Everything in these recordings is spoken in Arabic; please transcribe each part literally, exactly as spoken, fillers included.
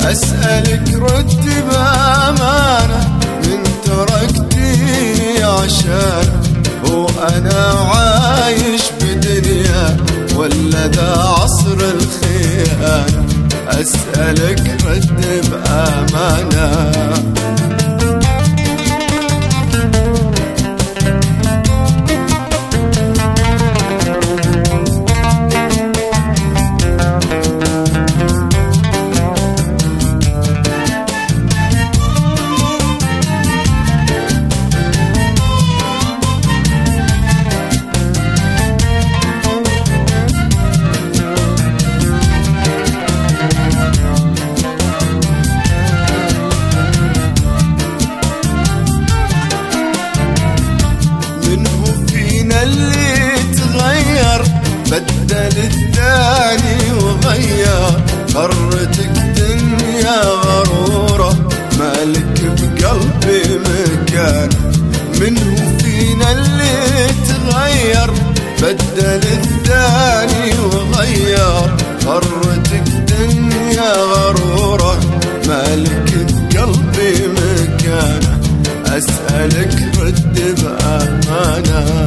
أسألك رد بأمانة، من تركتيني عشانه؟ هو أنا عايش بدنيا ولا ذا عصر الخيانة؟ أسألك رد بأمانة. اللي تغير بدل الثاني وغير، غرتك دنيا غرورة مالك بقلبي مكان. منه فينا اللي تغير بدل الثاني وغير، غرتك دنيا غرورة مالك بقلبي مكان. أسألك رد بأمانة.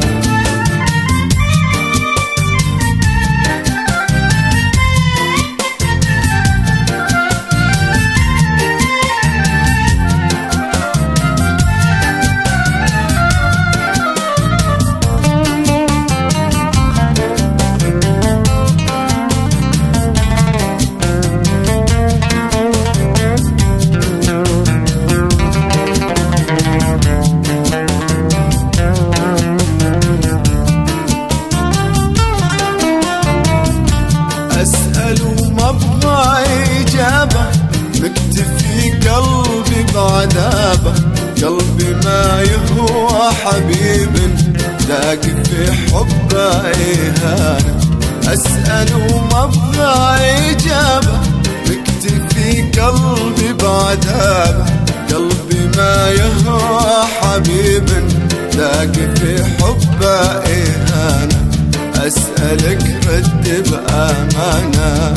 مكتفي قلبي بعذابه، قلبي ما يهوى حبيب ذاك في حبه إهانة. أسأل وما أبغى إجابة، مكتفي قلبي بعذابه، قلبي ما يهوى حبيب ذاك في حبه إهانة. أسألك رد بأمانة.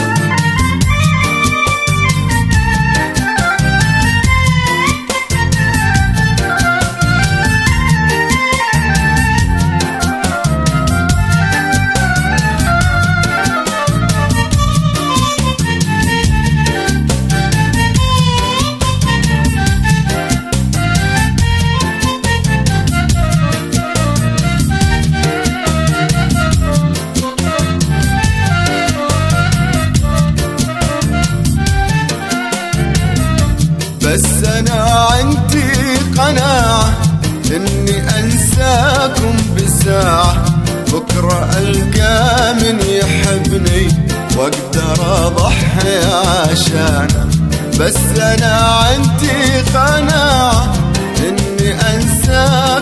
بس أنا عندي قناعة إني أنساكم بساعة، بكرة ألقى من يحبني وأقدر أضحي عشانه. بس أنا عندي قناعة إني أنساكم